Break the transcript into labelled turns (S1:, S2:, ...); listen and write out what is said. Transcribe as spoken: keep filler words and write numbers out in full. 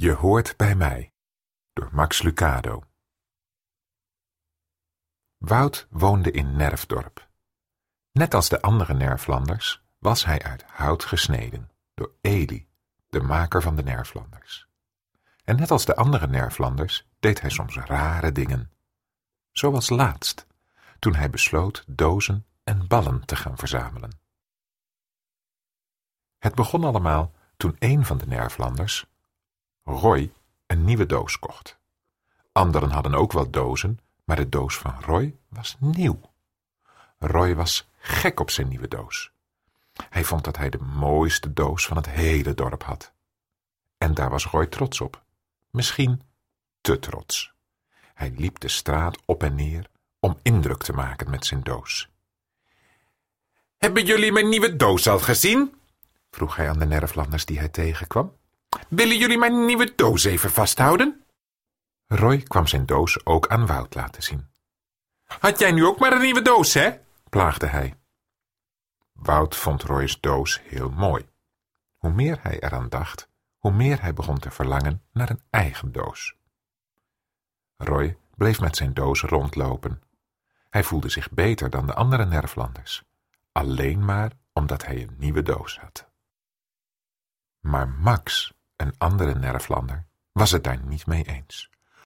S1: Je hoort bij mij, door Max Lucado. Wout woonde in Nerfdorp. Net als de andere Nerflanders was hij uit hout gesneden, door Eli, de maker van de Nerflanders. En net als de andere Nerflanders deed hij soms rare dingen. Zoals laatst, toen hij besloot dozen en ballen te gaan verzamelen. Het begon allemaal toen een van de Nerflanders, Roy, een nieuwe doos kocht. Anderen hadden ook wel dozen, maar de doos van Roy was nieuw. Roy was gek op zijn nieuwe doos. Hij vond dat hij de mooiste doos van het hele dorp had. En daar was Roy trots op. Misschien te trots. Hij liep de straat op en neer om indruk te maken met zijn doos. Hebben jullie mijn nieuwe doos al gezien? Vroeg hij aan de Nerflanders die hij tegenkwam. Willen jullie mijn nieuwe doos even vasthouden? Roy kwam zijn doos ook aan Wout laten zien. Had jij nu ook maar een nieuwe doos, hè? Plaagde hij. Wout vond Roy's doos heel mooi. Hoe meer hij eraan dacht, hoe meer hij begon te verlangen naar een eigen doos. Roy bleef met zijn doos rondlopen. Hij voelde zich beter dan de andere Nerflanders, alleen maar omdat hij een nieuwe doos had. Maar Max, een andere Nerflander, was het daar niet mee eens.